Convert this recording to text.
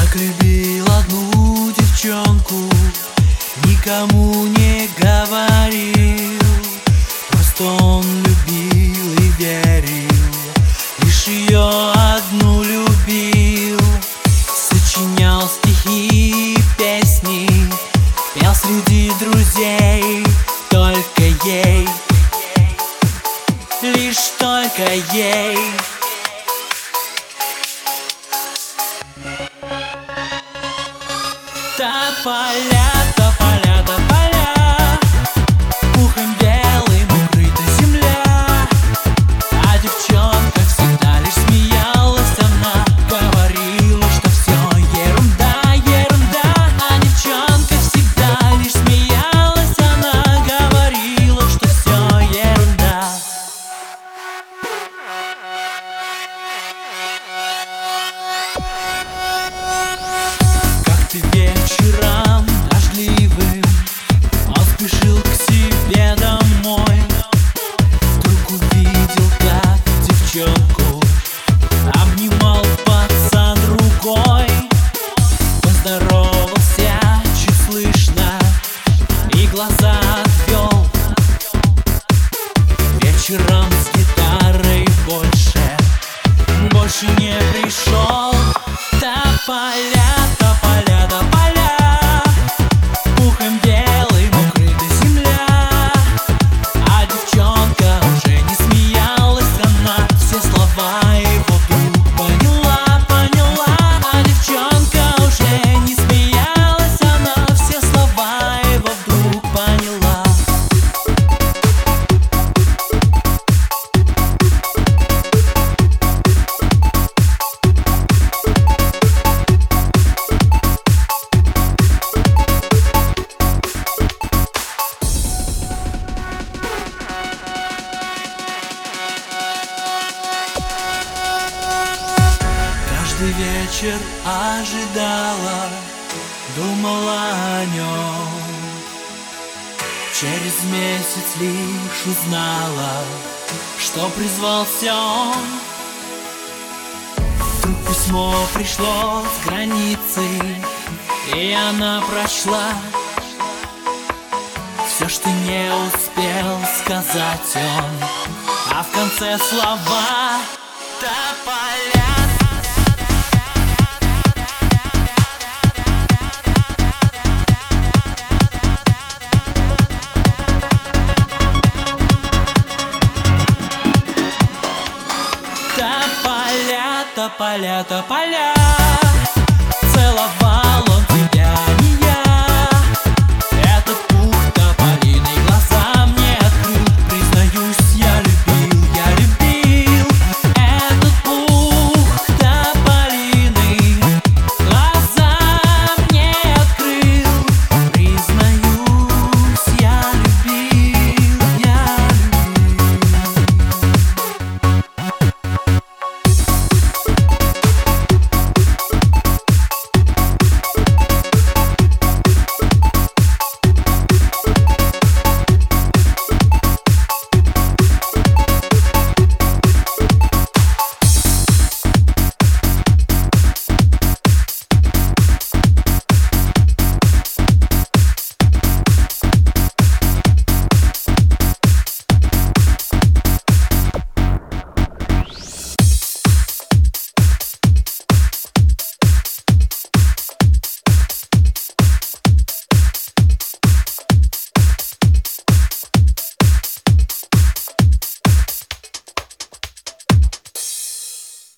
Так любил одну девчонку, никому не говорил. Просто он любил и верил, лишь ее одну любил. Сочинял стихи и песни, пел среди друзей только ей, лишь только ей. Тополя, тополя, тополя, пухом белым укрыта земля. А девчонка всегда лишь смеялась, она говорила, что все ерунда, ерунда. А девчонка всегда лишь смеялась, она говорила, что все ерунда. Как-то вечером дождливым он спешил к себе домой. Вдруг увидел, как девчонку обнимал пацан другой. Поздоровался чуть слышно и глаза отвел. Вечером с гитарой больше не пришел. Тополя, тополя, тополя, пухом белым укрыта земля. А девчонка уже не смеялась, она все слова его вдруг поняла, поняла. А девчонка уже не смеялась, она все слова его вдруг поняла. Каждый вечер ожидала, думала о нем. Через месяц лишь узнала, что призвался он. Вдруг письмо пришло с границы, и она прочла все, что не успел сказать он. А в конце слова: тополя. Тополя, тополя, тополя,